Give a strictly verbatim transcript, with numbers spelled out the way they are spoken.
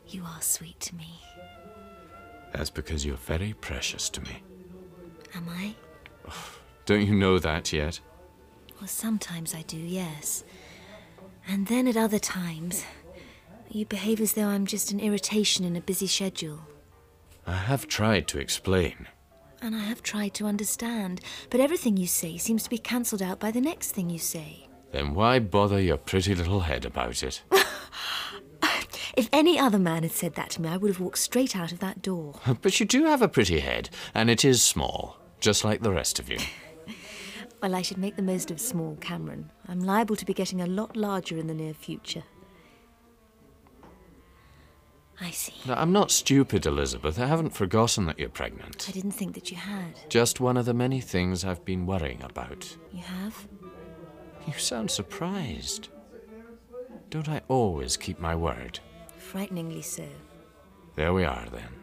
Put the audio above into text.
You are sweet to me. That's because you're very precious to me. Am I? Don't you know that yet? Well, sometimes I do, yes. And then at other times, you behave as though I'm just an irritation in a busy schedule. I have tried to explain. And I have tried to understand, but everything you say seems to be cancelled out by the next thing you say. Then why bother your pretty little head about it? If any other man had said that to me, I would have walked straight out of that door. But you do have a pretty head, and it is small, just like the rest of you. Well, I should make the most of small Cameron. I'm liable to be getting a lot larger in the near future. I see. Now, I'm not stupid, Elizabeth. I haven't forgotten that you're pregnant. I didn't think that you had. Just one of the many things I've been worrying about. You have? You sound surprised. Don't I always keep my word? Frighteningly so. There we are, then.